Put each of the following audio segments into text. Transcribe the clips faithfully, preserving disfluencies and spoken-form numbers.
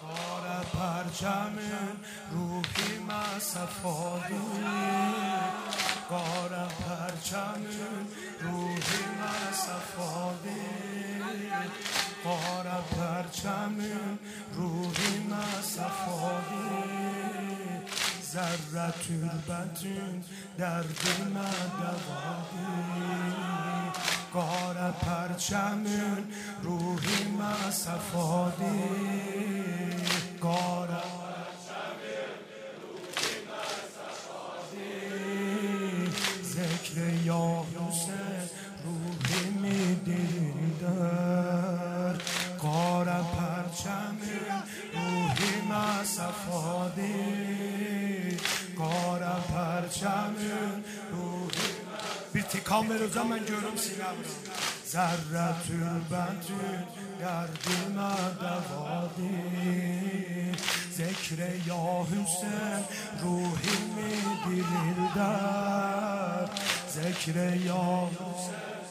کار پرچم روحی ما صفایی کار پرچم روحی ما صفایی کار پرچم روحی ما صفایی ذره تربتون درد ما دوایی کار پرچم روحی ما صفایی کار پرچم روحی ما صفایی ذکر یا حسین روحی می دیدر کار پرچم روحی ما صفایی کار پرچم روحی bir tikan ver o zaman görüm sinabra Zerretül bentül derdime devadi Zekre ya Hüseyin ruhimi dirildar Zekre ya Hüseyin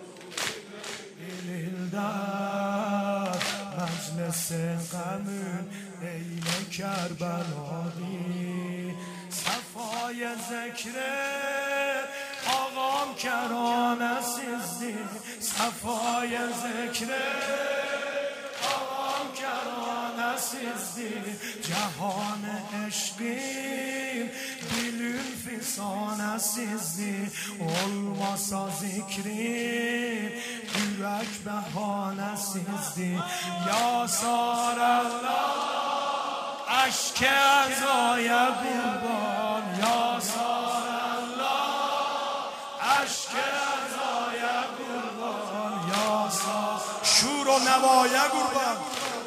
dirildar Meclisin gamün eyle Kerbeladi Safaya zekre آقام کرانه سیزدی صفای ذکره آقام کرانه سیزدی جهان عشقیم dilün fisane sizdi olmasa zikrin yürek behane sizdi ya sarallah aşk ezaya kurban ya sarallah aşk ezaya kurban ya sarallah şur o nevaya kurban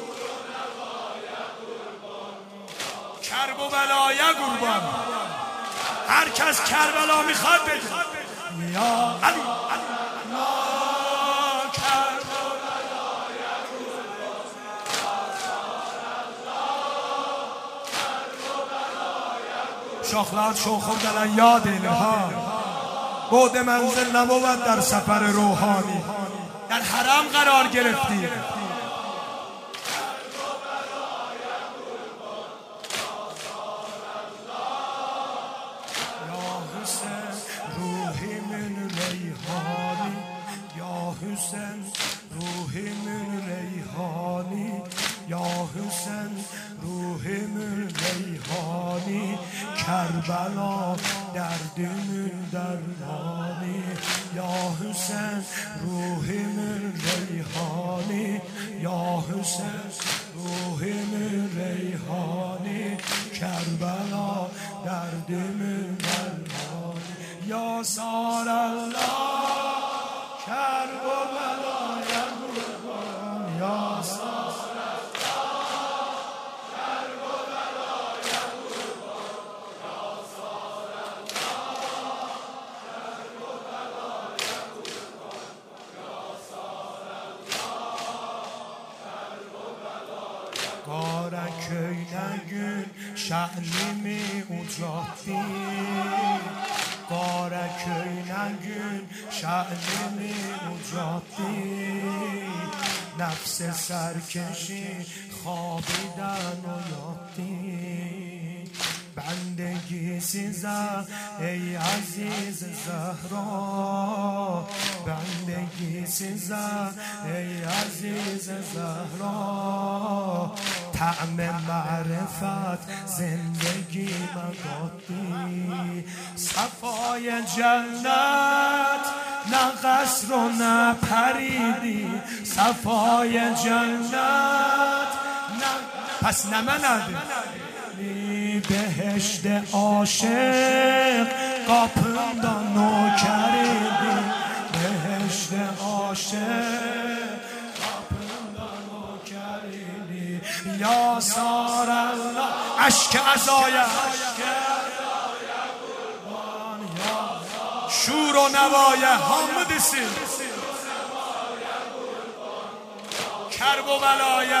کرب و بلایه قربان هر کس کربلا میخواد بگه یا علی کرب و بلایه قربان شاخلات شوخم دلن یاد اینها بود منزل نبود در سفر روحانی در حرم قرار گرفتی Hüseyin ruhimin reyhani Ya Hüseyin ruhimin reyhani Kerbela derdimin dermani Ya Hüseyin ruhimin reyhani Ya Hüseyin ruhimin reyhani Kerbela derdimin dermani Ya Sarallah کرب و بلایه قربان یا سارالله کرب و بلایه قربان یا سارالله کرب و بلایه قربان یا سارالله کرب و بلایه قاره köynegün şehnimi ucattı Qara köynegün şehnimi ucattı Nefs serkeşi خوابیدن و یاتی بندگی سیزه ای عزیز زهرا بندگی سیزه ای عزیز زهرا طعم معرفت زندگی مدادی صفای جنت نه قصر و نه پریدی صفای جنت نه پس نه منده بهشت عاشق قاپمdan نوکریدی بهشت عاشق قاپمdan نوکریدی یا سارالله اشک عزایه قربان یا شور و نوایه حامدسی کرب و بلایه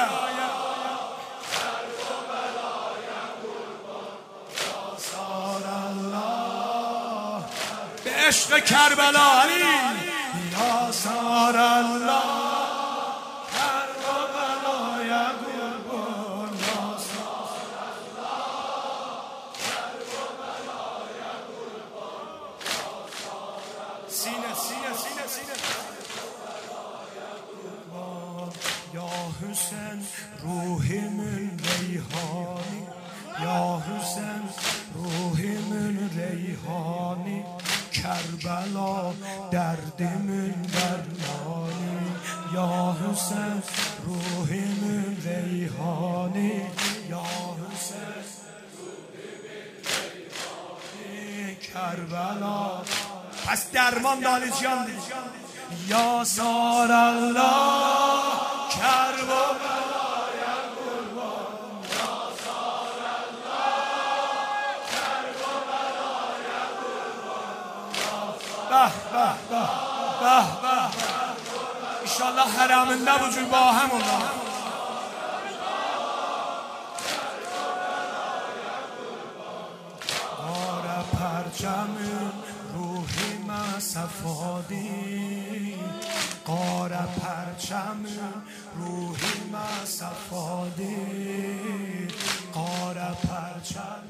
عشق کربلا علی یا سارالله کرب و بلایه قربان یا حسین روحمون ریحانی، یا حسین روحمون ریحانی، کربلا دردمون درمانی، یا حسین روحمون ریحانی، یا حسین روحمون کربلا. پس درمان دالی جان دی یا سار الله کرب و بلای قربان، یا سار الله کرب و بلای قربان. به به به به به انشالله حرم نبوجود با همون آره پرچم روحی ما صفادی، قاره پرچم روحی ما صفادی، قاره پرچم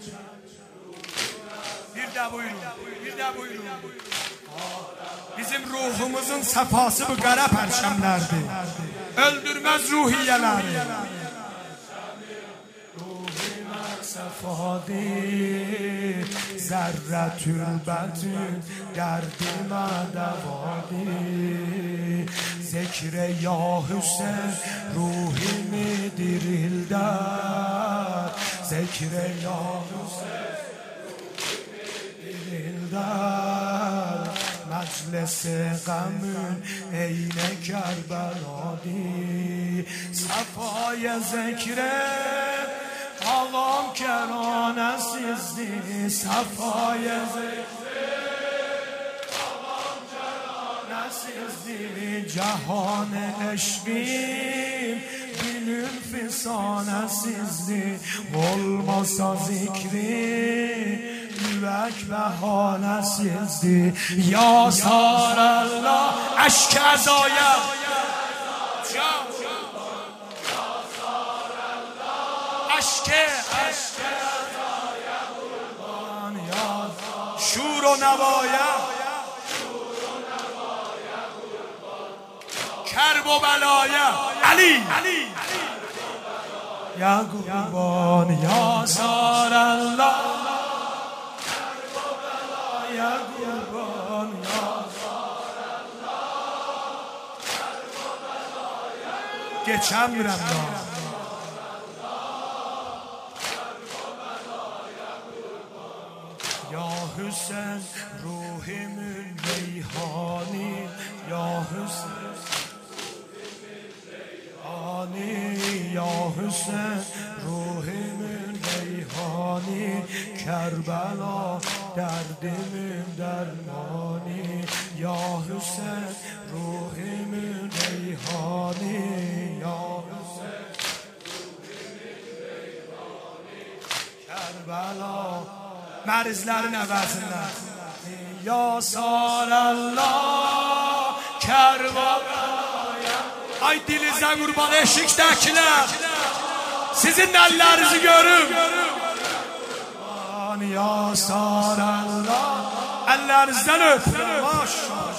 bir de buyurun, bir de buyurun. Bizim ruhumuzun safası bu qara pərçəmlərdir, öldürməz ruhiyyələri. صفادی ذرتül بدن دردم دوادی، ذکر یا حسین روحی می دیrilدد، ذکر یا حسین دیrilدد، مجلس غمون عین کربلادی، صفای ذکر آقام کرانه سیزدی، صفای ذکر آقام کرانه سیزدی، جهان عشقیم بیلün fisane sizdi، olmasa zikri yüvek behane sizdi، ya sarallah aşk azaya aşk aşk azaya kurban، ya şur و نوایا کرب و بلایا علی یا قربان، یا سار الله کرب و بلایا قربان، یا سار الله کرب و بلایا. geçen میرم یا حسین روحمون ریحانی، یا حسین ریحانی، یا حسین روحمون ریحانی، کربلا دردمون درمانی، یا حسین روحمون ریحانی، یا حسین کربلا مریضlerin əvəzindən. Ya sarallah Kərbəlaya. Ay dilinizə qurban eşikdəkilər, sizin əllərinizi görüm. Ya sarallah əllərinizdən öpürəm. Maşallah.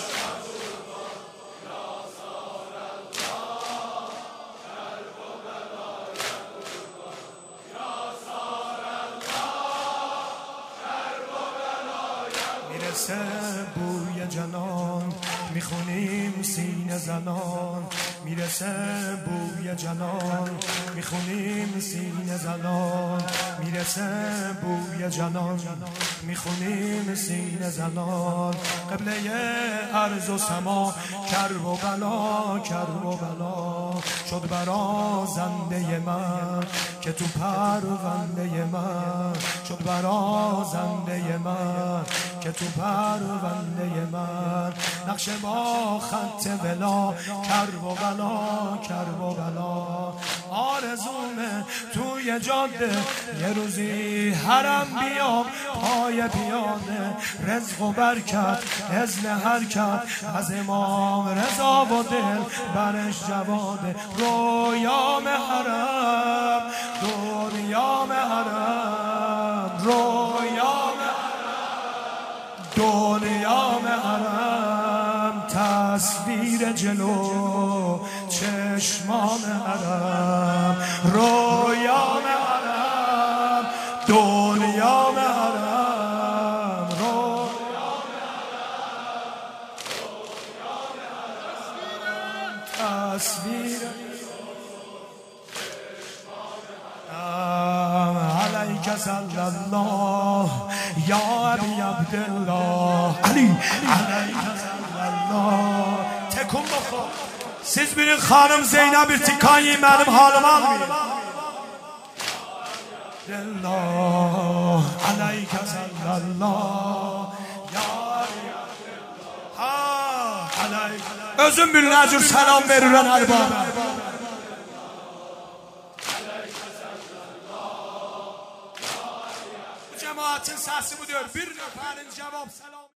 میرسه بوی جنان میخونیم سینه زنان، میرسه بوی جنان میخونیم سینه زنان، میرسه بوی جنان میخونیم سینه زنان، قبله ارض و سما کرب و بلا کرب و بلا شد برازنده من که تو پرونده من، شد برازنده من که تو پرونده من، نقشه با خط بلا کرب و بلا کرب و بلا. آرزومه توی جاده یه روزی حرم بیام پای پیاده، رزق و برکت اذن حرکت از امام رضا و دل برش جواده، رویام حرم دنیام حرم، رویام دنیام حرم، تصویر جلو چشم چشمان حرم رویان حرم دنیان حرم رویان حرم تصویر علیک صلی الله یا ابی عبدالله علی علیک صلی الله تکون بخور. Siz bilin hanım Zeynep bir tıkayı benim halime almayın. Allah aleyke sallallahu ya ha aleyke. Özüm bir necür selam verirən ərbabə. Bu cemaatin səsi budur. Bir nöfərin cevap selam.